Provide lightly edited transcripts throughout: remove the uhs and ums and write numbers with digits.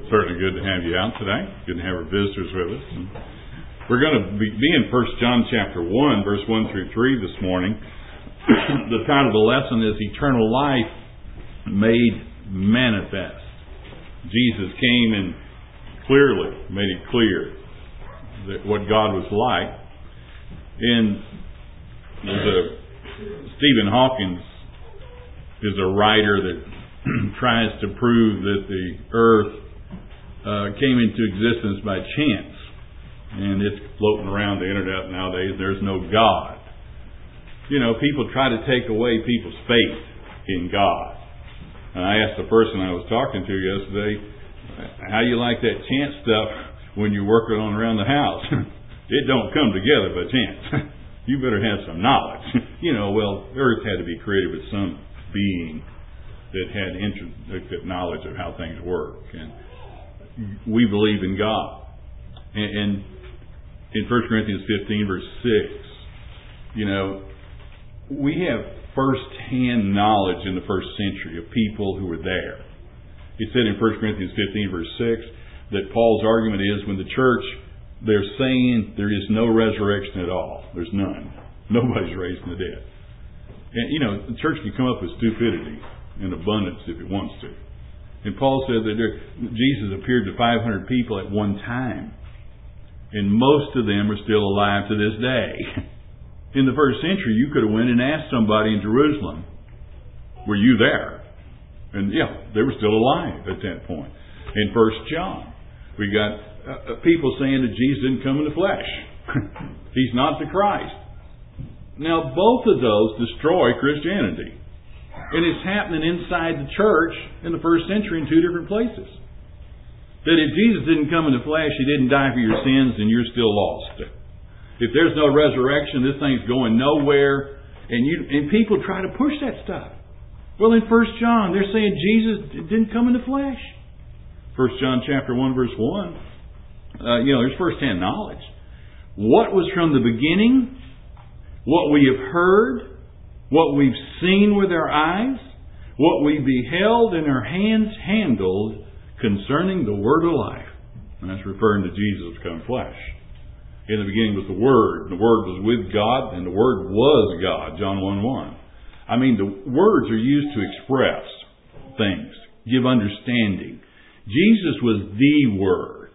Certainly good to have you out today. Good to have our visitors with us. And we're going to be in 1 John chapter 1, verse 1 through 3 this morning. The title of the lesson is Eternal Life Made Manifest. Jesus came and clearly made it clear that what God was like. And Stephen Hawking is a writer that tries to prove that the earth came into existence by chance. And it's floating around the internet nowadays. There's no God. You know, people try to take away people's faith in God. And I asked the person I was talking to yesterday, how you like that chance stuff when you're working on around the house? It don't come together by chance. You better have some knowledge. Well, earth had to be created with some being that had intricate knowledge of how things work. And we believe in God. And in 1 Corinthians 15, verse 6, we have first-hand knowledge in the first century of people who were there. It said in 1 Corinthians 15, verse 6, that Paul's argument is when the church, they're saying there is no resurrection at all. There's none. Nobody's raised from the dead. And, the church can come up with stupidity in abundance if it wants to. And Paul said that Jesus appeared to 500 people at one time. And most of them are still alive to this day. In the first century, you could have went and asked somebody in Jerusalem, were you there? And they were still alive at that point. In 1 John, we got people saying that Jesus didn't come in the flesh. He's not the Christ. Now, both of those destroy Christianity. And it's happening inside the church in the first century in two different places. That if Jesus didn't come in the flesh, He didn't die for your sins, then you're still lost. If there's no resurrection, this thing's going nowhere. And people try to push that stuff. Well, in 1 John, they're saying Jesus didn't come in the flesh. 1 John chapter 1, verse 1. There's first-hand knowledge. What was from the beginning, what we have heard, what we've seen with our eyes, what we beheld and our hands handled concerning the Word of life. And that's referring to Jesus become flesh. In the beginning was the Word. The Word was with God, and the Word was God. John 1:1. I mean, the words are used to express things, give understanding. Jesus was the Word.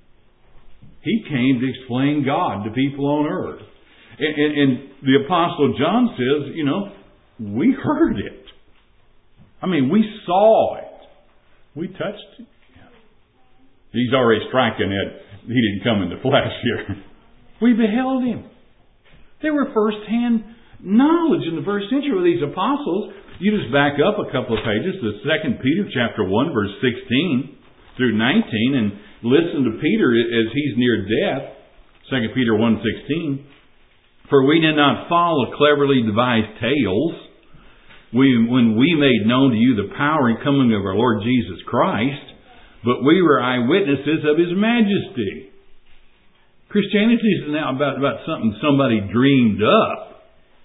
He came to explain God to people on earth. And the Apostle John says, we heard it. I mean, we saw it. We touched it. He's already striking it. He didn't come in the flesh here. We beheld Him. They were first-hand knowledge in the first century with these apostles. You just back up a couple of pages to 2 Peter chapter 1, verse 16 through 19, and listen to Peter as he's near death. 2 Peter 1:16. For we did not follow cleverly devised tales when we made known to you the power and coming of our Lord Jesus Christ, but we were eyewitnesses of His majesty. Christianity is now about something somebody dreamed up.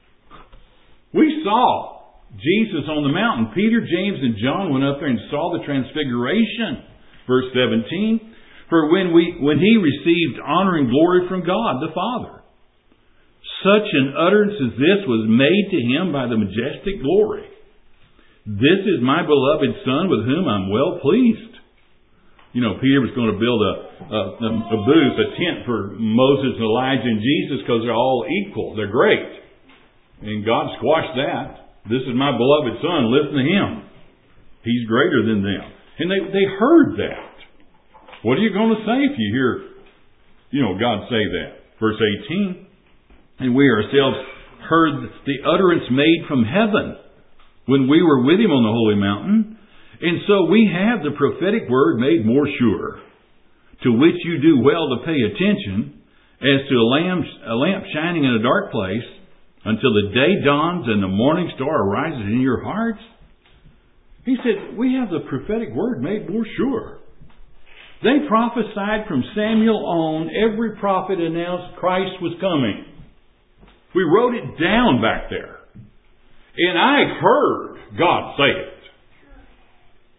We saw Jesus on the mountain. Peter, James, and John went up there and saw the transfiguration. Verse 17. For when He received honor and glory from God the Father, such an utterance as this was made to Him by the majestic glory. This is my beloved Son with whom I'm well pleased. Peter was going to build a booth, a tent for Moses and Elijah and Jesus because they're all equal. They're great. And God squashed that. This is my beloved Son. Listen to Him. He's greater than them. And they heard that. What are you going to say if you hear, God say that? Verse 18. And we ourselves heard the utterance made from heaven when we were with Him on the holy mountain. And so we have the prophetic word made more sure, to which you do well to pay attention, as to a lamp shining in a dark place, until the day dawns and the morning star arises in your hearts. He said, we have the prophetic word made more sure. They prophesied from Samuel on. Every prophet announced Christ was coming. We wrote it down back there. And I heard God say it.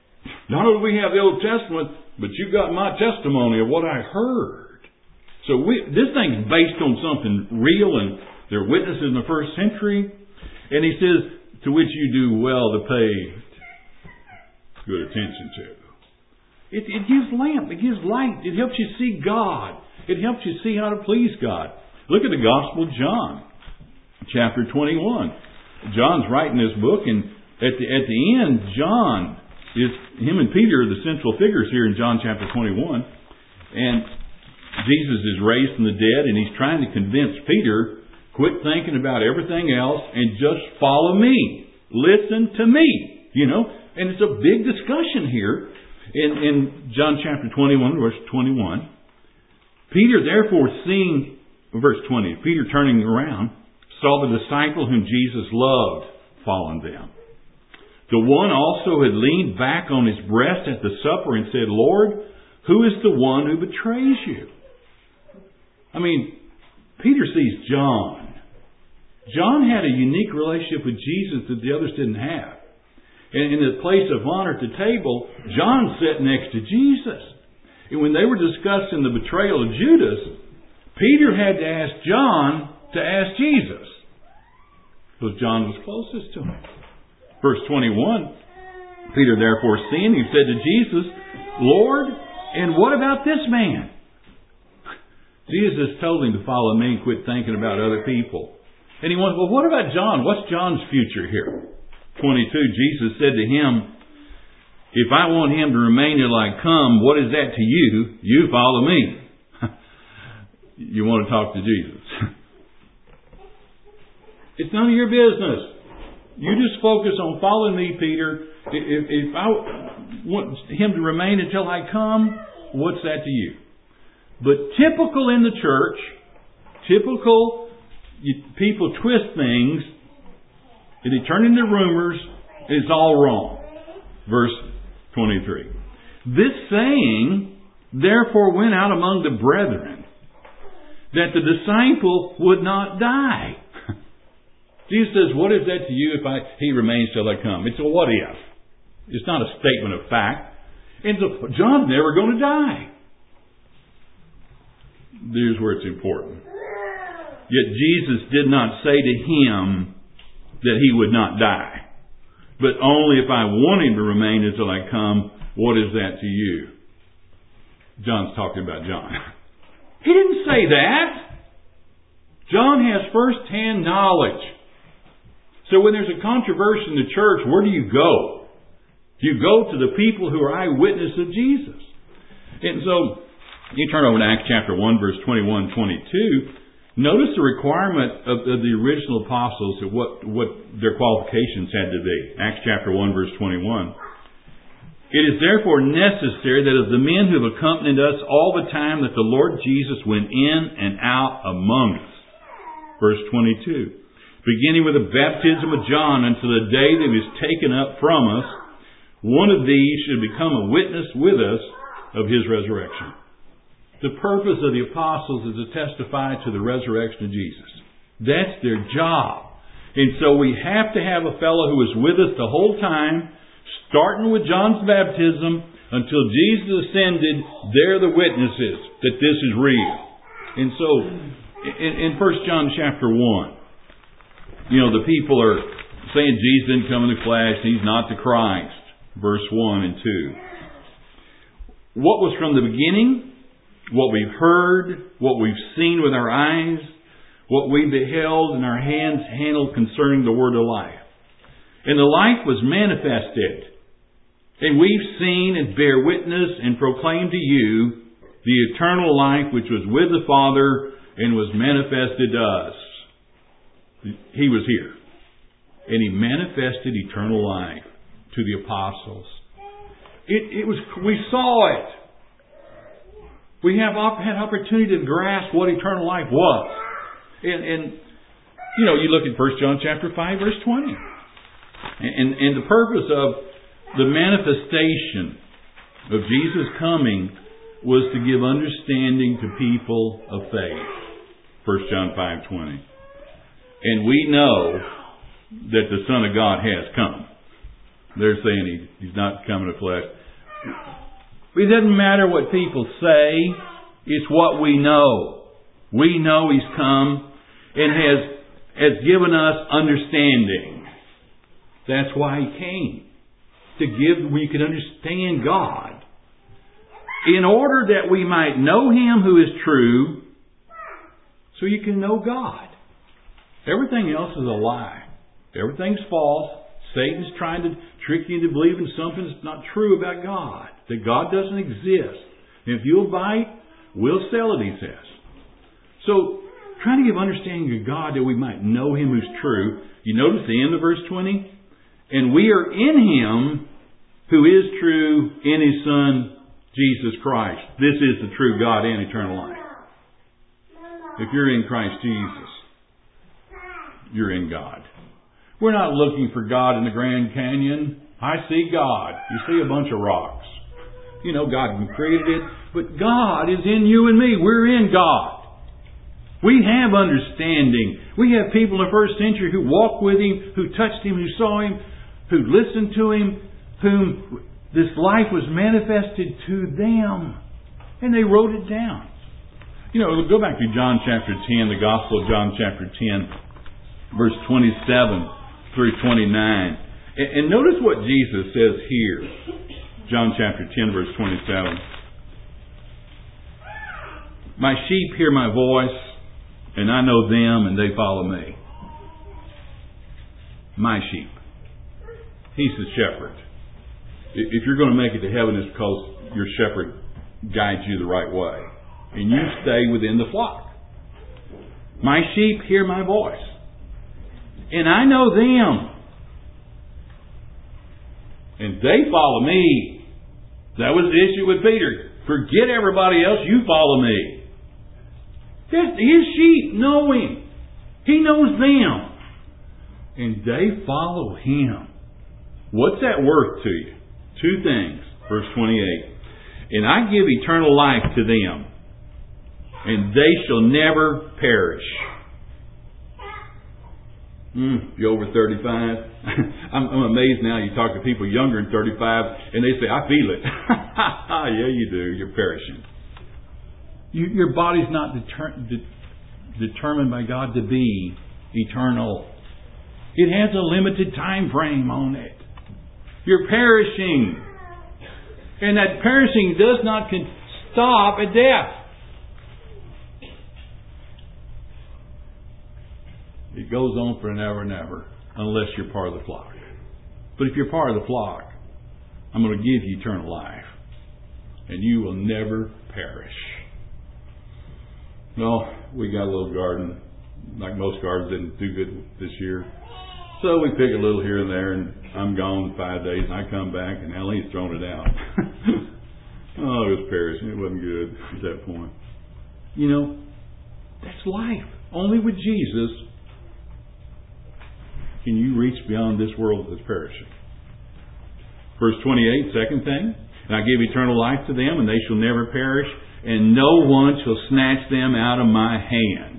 Not only do we have the Old Testament, but you got my testimony of what I heard. So this thing's based on something real, and there are witnesses in the first century. And he says, to which you do well to pay good attention to. It gives lamp. It gives light. It helps you see God. It helps you see how to please God. Look at the Gospel of John, chapter 21. John's writing this book, and at the end, him and Peter are the central figures here in John chapter 21. And Jesus is raised from the dead, and he's trying to convince Peter, quit thinking about everything else and just follow me. Listen to me. And it's a big discussion here in John chapter 21, verse 21. Peter, therefore, seeing, verse 20, Peter turning around, saw the disciple whom Jesus loved following them. The one also had leaned back on his breast at the supper and said, Lord, who is the one who betrays you? Peter sees John. John had a unique relationship with Jesus that the others didn't have. And in the place of honor at the table, John sat next to Jesus. And when they were discussing the betrayal of Judas, Peter had to ask John to ask Jesus, because John was closest to him. Verse 21, Peter therefore seeing, he said to Jesus, Lord, and what about this man? Jesus told him to follow me and quit thinking about other people. And he went, well, what about John? What's John's future here? 22, Jesus said to him, if I want him to remain till I come, what is that to you? You follow me. You want to talk to Jesus. It's none of your business. You just focus on following me, Peter. If I want him to remain until I come, what's that to you? But typical in the church, people twist things, and they turn into rumors, and it's all wrong. Verse 23. This saying, therefore, went out among the brethren, that the disciple would not die. Jesus says, what is that to you if he remains till I come? It's a what if. It's not a statement of fact. And so John's never going to die. Here's where it's important. Yet Jesus did not say to him that he would not die, but only if I want him to remain until I come. What is that to you? John's talking about John. He didn't say that. John has first-hand knowledge. So when there's a controversy in the church, where do you go? You go to the people who are eyewitness of Jesus. And so, you turn over to Acts chapter 1, verse 21, 22. Notice the requirement of the original apostles of what their qualifications had to be. Acts chapter 1, verse 21. It is therefore necessary that of the men who have accompanied us all the time that the Lord Jesus went in and out among us. Verse 22. Beginning with the baptism of John until the day that he was taken up from us, one of these should become a witness with us of his resurrection. The purpose of the apostles is to testify to the resurrection of Jesus. That's their job. And so we have to have a fellow who is with us the whole time, starting with John's baptism until Jesus ascended. They're the witnesses that this is real. And so, in 1 John chapter 1, the people are saying Jesus didn't come in the flesh, he's not the Christ. Verse 1 and 2. What was from the beginning, what we've heard, what we've seen with our eyes, what we beheld and our hands handled concerning the word of life. And the life was manifested. And we've seen and bear witness and proclaim to you the eternal life which was with the Father and was manifested to us. He was here. And He manifested eternal life to the apostles. We saw it. We had opportunity to grasp what eternal life was. And you look at 1 John chapter 5, verse 20. And the purpose of the manifestation of Jesus coming was to give understanding to people of faith. 1 John 5:20. And we know that the Son of God has come. They're saying He's not coming in the flesh. It doesn't matter what people say. It's what we know. We know He's come and has given us understanding. That's why He came. To give, we could understand God. In order that we might know Him who is true, so you can know God. Everything else is a lie. Everything's false. Satan's trying to trick you into believing something that's not true about God. That God doesn't exist. And if you'll bite, we'll sell it, he says. So, trying to give understanding of God that we might know Him who's true. You notice the end of verse 20? And we are in Him who is true, in His Son, Jesus Christ. This is the true God and eternal life. If you're in Christ Jesus, you're in God. We're not looking for God in the Grand Canyon. I see God. You see a bunch of rocks. You know, God created it. But God is in you and me. We're in God. We have understanding. We have people in the first century who walked with Him, who touched Him, who saw Him, who listened to Him, whom this life was manifested to them. And they wrote it down. You know, go back to John chapter 10, the Gospel of John chapter 10, verse 27 through 29. And notice what Jesus says here. John chapter 10, verse 27. My sheep hear my voice, and I know them, and they follow me. My sheep. He's the shepherd. If you're going to make it to heaven, it's because your shepherd guides you the right way. And you stay within the flock. My sheep hear my voice. And I know them. And they follow me. That was the issue with Peter. Forget everybody else, you follow me. His sheep know Him. He knows them. And they follow Him. What's that worth to you? Two things. Verse 28. And I give eternal life to them, and they shall never perish. You over 35? I'm amazed now. You talk to people younger than 35, and they say, I feel it. Yeah, you do. You're perishing. Your body's not determined by God to be eternal. It has a limited time frame on it. You're perishing. And that perishing does not stop at death. It goes on for an ever and ever, unless you're part of the flock. But if you're part of the flock, I'm going to give you eternal life. And you will never perish. Well, we got a little garden. Like most gardens, didn't do good this year. So we pick a little here and there, and I'm gone 5 days, and I come back, and Eileen's thrown it out. Oh, it was perishing. It wasn't good at that point. You know, that's life. Only with Jesus can you reach beyond this world that's perishing. Verse 28, second thing. And I give eternal life to them, and they shall never perish, and no one shall snatch them out of my hand.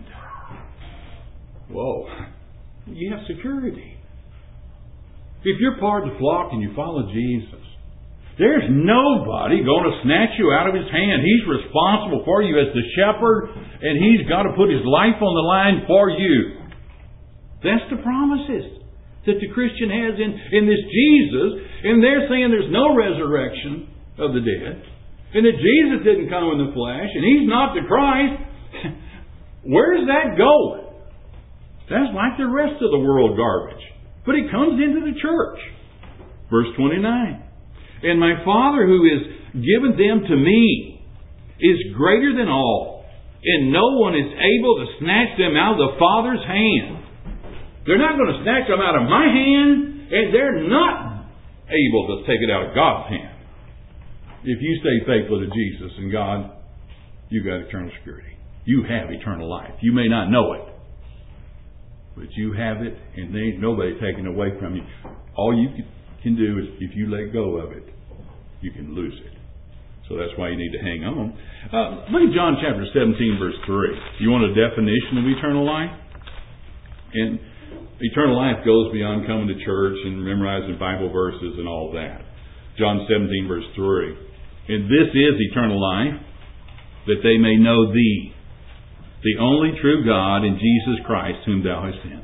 Whoa. You have security. If you're part of the flock and you follow Jesus, there's nobody going to snatch you out of His hand. He's responsible for you as the shepherd, and He's got to put His life on the line for you. That's the promises that the Christian has in this Jesus. And they're saying there's no resurrection of the dead, and that Jesus didn't come in the flesh, and He's not the Christ. Where's that going? That's like the rest of the world garbage. But it comes into the church. Verse 29. And my Father who has given them to me is greater than all, and no one is able to snatch them out of the Father's hand. They're not going to snatch them out of my hand, and they're not able to take it out of God's hand. If you stay faithful to Jesus and God, you've got eternal security. You have eternal life. You may not know it, but you have it, and there ain't nobody taking it away from you. All you can do is, if you let go of it, you can lose it. So that's why you need to hang on. Look at John chapter 17, verse 3. You want a definition of eternal life? And eternal life goes beyond coming to church and memorizing Bible verses and all that. John 17, verse 3. And this is eternal life, that they may know Thee, the only true God, and Jesus Christ, whom Thou hast sent.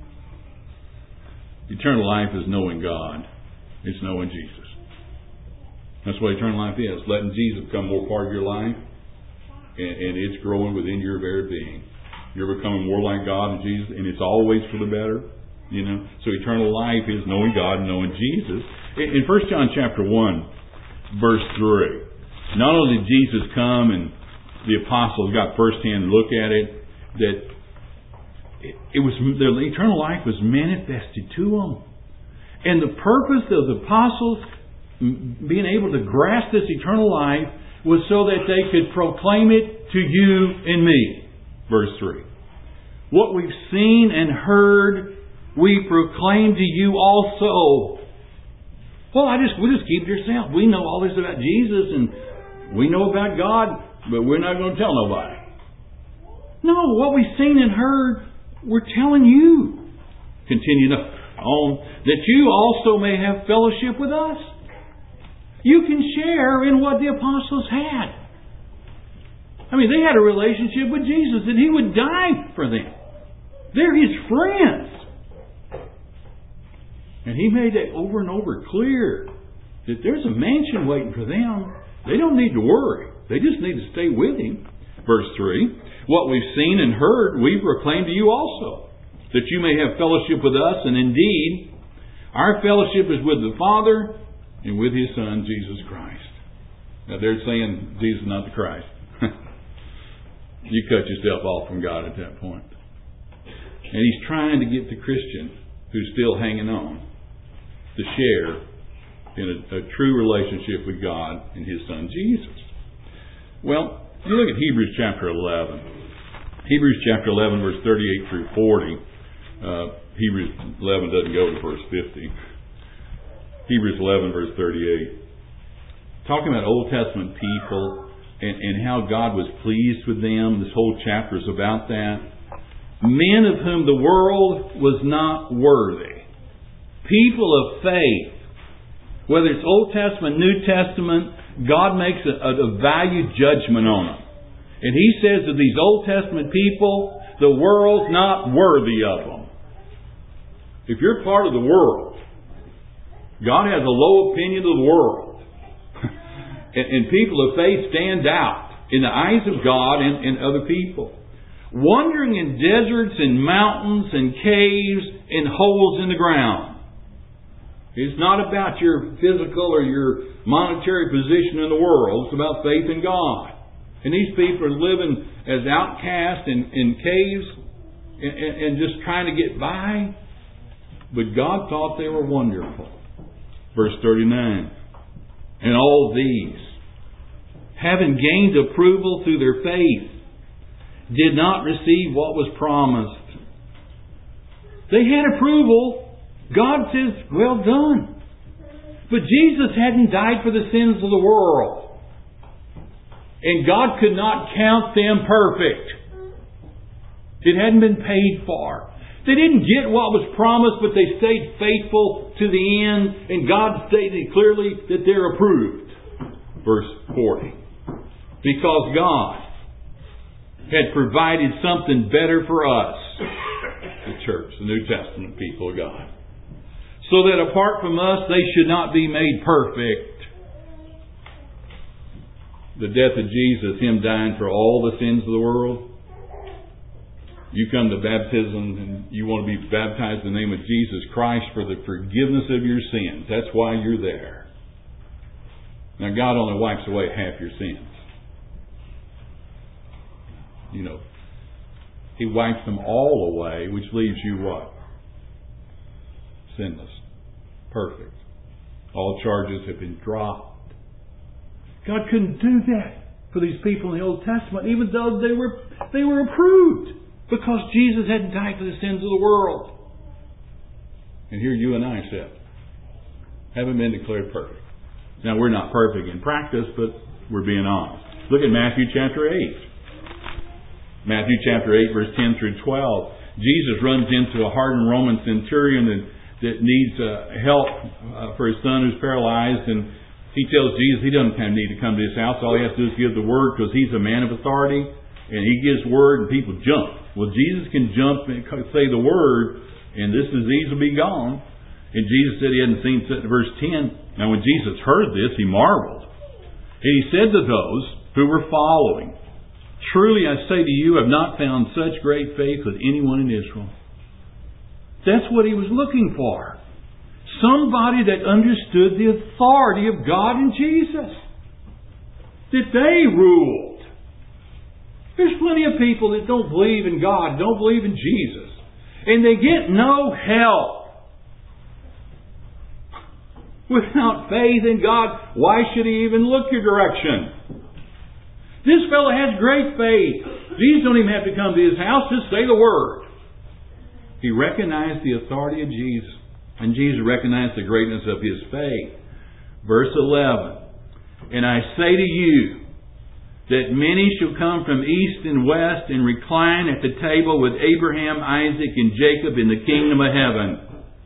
Eternal life is knowing God. It's knowing Jesus. That's what eternal life is. Letting Jesus become more part of your life. And it's growing within your very being. You're becoming more like God and Jesus. And it's always for the better. So eternal life is knowing God and knowing Jesus. In 1 John chapter 1, verse 3. Not only did Jesus come and the apostles got first-hand look at it, that it was the eternal life was manifested to them. And the purpose of the apostles being able to grasp this eternal life was so that they could proclaim it to you and me. Verse 3. What we've seen and heard, we proclaim to you also. Well, we'll just keep it to yourself. We know all this about Jesus and we know about God, but we're not going to tell nobody. No, what we've seen and heard, we're telling you. Continue on, that you also may have fellowship with us. You can share in what the apostles had. They had a relationship with Jesus, and He would die for them. They're His friends. And He made it over and over clear that there's a mansion waiting for them. They don't need to worry. They just need to stay with Him. Verse 3, what we've seen and heard, we proclaim to you also, that you may have fellowship with us, and indeed, our fellowship is with the Father and with His Son, Jesus Christ. Now they're saying Jesus is not the Christ. You cut yourself off from God at that point. And He's trying to get the Christian who's still hanging on to share in a true relationship with God and His Son, Jesus. Well, you look at Hebrews chapter 11. Hebrews chapter 11, verse 38 through 40. Hebrews 11 doesn't go to verse 50. Hebrews 11, verse 38. Talking about Old Testament people and how God was pleased with them. This whole chapter is about that. Men of whom the world was not worthy. People of faith. Whether it's Old Testament, New Testament, God makes a value judgment on them. And He says of these Old Testament people, the world's not worthy of them. If you're part of the world, God has a low opinion of the world. and people of faith stand out in the eyes of God and other people. Wandering in deserts and mountains and caves and holes in the ground. It's not about your physical or your monetary position in the world. It's about faith in God. And these people are living as outcasts in caves and just trying to get by. But God thought they were wonderful. Verse 39. And all these, having gained approval through their faith, did not receive what was promised. They had approval. God says, well done. But Jesus hadn't died for the sins of the world. And God could not count them perfect. It hadn't been paid for. They didn't get what was promised, but they stayed faithful to the end. And God stated clearly that they're approved. Verse 40. Because God had provided something better for us, the church, the New Testament people of God. So that apart from us, they should not be made perfect. The death of Jesus, Him dying for all the sins of the world. You come to baptism and you want to be baptized in the name of Jesus Christ for the forgiveness of your sins. That's why you're there. Now God only wipes away half your sins. He wipes them all away, which leaves you what? Sinless. Perfect. All charges have been dropped. God couldn't do that for these people in the Old Testament, even though they were approved, because Jesus hadn't died for the sins of the world. And here you and I sit, haven't been declared perfect. Now we're not perfect in practice, but we're being honest. Look at Matthew chapter 8. Matthew chapter 8, verse 10 through 12. Jesus runs into a hardened Roman centurion that needs help for his son who's paralyzed. And He tells Jesus he doesn't need to come to his house. All he has to do is give the word, because he's a man of authority. And he gives word and people jump. Well, Jesus can jump and say the word, and this disease will be gone. And Jesus said he hadn't seen it in verse 10. Now when Jesus heard this, he marveled. And he said to those who were following, "Truly I say to you, I have not found such great faith with anyone in Israel." That's what he was looking for. Somebody that understood the authority of God and Jesus. That they ruled. There's plenty of people that don't believe in God, don't believe in Jesus. And they get no help. Without faith in God, why should he even look your direction? This fellow has great faith. Jesus don't even have to come to his house, just say the word. He recognized the authority of Jesus. And Jesus recognized the greatness of his faith. Verse 11. "And I say to you, that many shall come from east and west and recline at the table with Abraham, Isaac, and Jacob in the kingdom of heaven."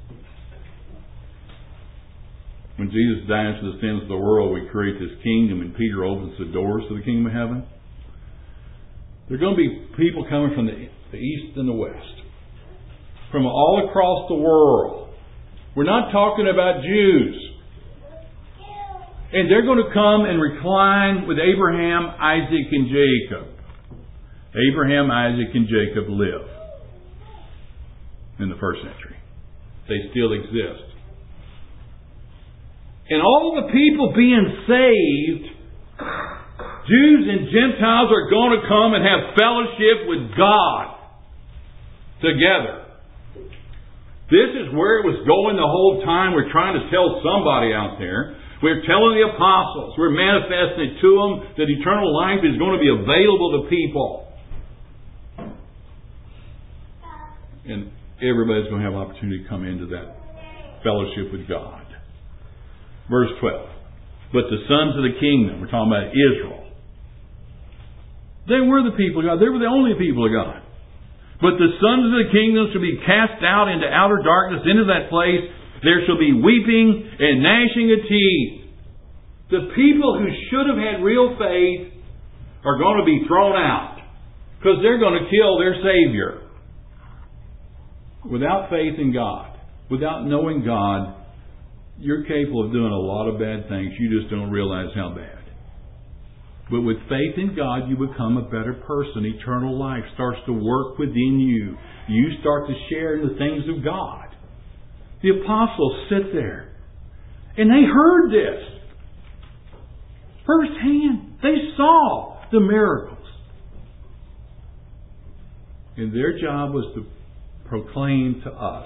When Jesus dies for the sins of the world, we create this kingdom, and Peter opens the doors to the kingdom of heaven. There are going to be people coming from the east and the west, from all across the world. We're not talking about Jews. And they're going to come and recline with Abraham, Isaac, and Jacob. Abraham, Isaac, and Jacob live in the first century. They still exist. And all the people being saved, Jews and Gentiles, are going to come and have fellowship with God together. This is where it was going the whole time. We're trying to tell somebody out there. We're telling the apostles. We're manifesting it to them that eternal life is going to be available to people. And everybody's going to have opportunity to come into that fellowship with God. Verse 12. "But the sons of the kingdom," we're talking about Israel. They were the people of God. They were the only people of God. "But the sons of the kingdom shall be cast out into outer darkness, into that place. There shall be weeping and gnashing of teeth." The people who should have had real faith are going to be thrown out because they're going to kill their Savior. Without faith in God, without knowing God, you're capable of doing a lot of bad things. You just don't realize how bad. But with faith in God, you become a better person. Eternal life starts to work within you. You start to share in the things of God. The apostles sit there, and they heard this firsthand. They saw the miracles. And their job was to proclaim to us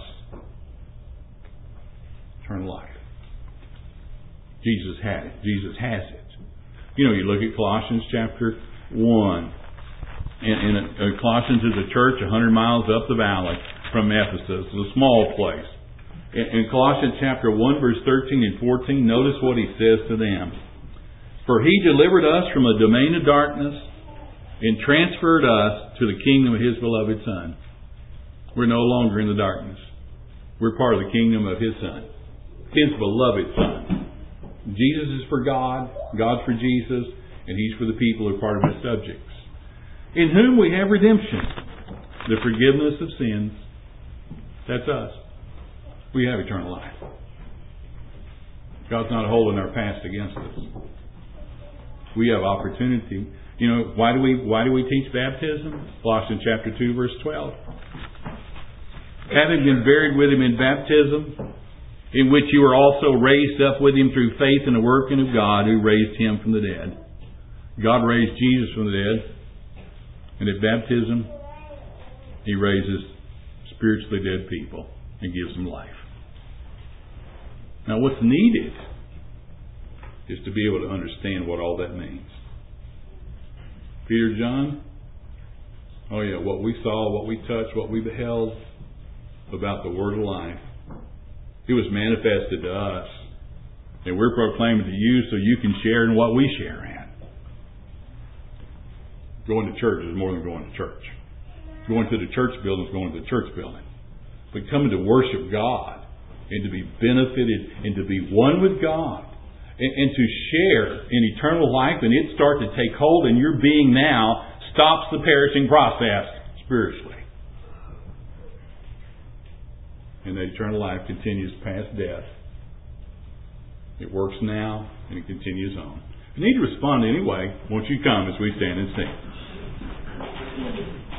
eternal life. Jesus had it. Jesus has it. You know, you look at Colossians chapter 1. And Colossians is a church 100 miles up the valley from Ephesus. It's a small place. In Colossians chapter 1, verse 13 and 14, notice what he says to them. "For he delivered us from a domain of darkness and transferred us to the kingdom of his beloved Son." We're no longer in the darkness. We're part of the kingdom of his Son, his beloved Son. Jesus is for God, God's for Jesus, and he's for the people who are part of his subjects. "In whom we have redemption, the forgiveness of sins." That's us. We have eternal life. God's not holding our past against us. We have opportunity. You know, why do we teach baptism? Colossians chapter 2, verse 12. "Having been buried with him in baptism, in which you were also raised up with him through faith in the working of God who raised him from the dead." God raised Jesus from the dead. And at baptism, he raises spiritually dead people and gives them life. Now what's needed is to be able to understand what all that means. Peter, John, oh yeah, what we saw, what we touched, what we beheld about the word of life. It was manifested to us. And we're proclaiming to you so you can share in what we share in. Going to church is more than going to church. Going to the church building is going to the church building. But coming to worship God and to be benefited and to be one with God and to share in eternal life, and it start to take hold, and your being now stops the perishing process spiritually. And that eternal life continues past death. It works now, and it continues on. If you need to respond anyway, won't you come as we stand and sing?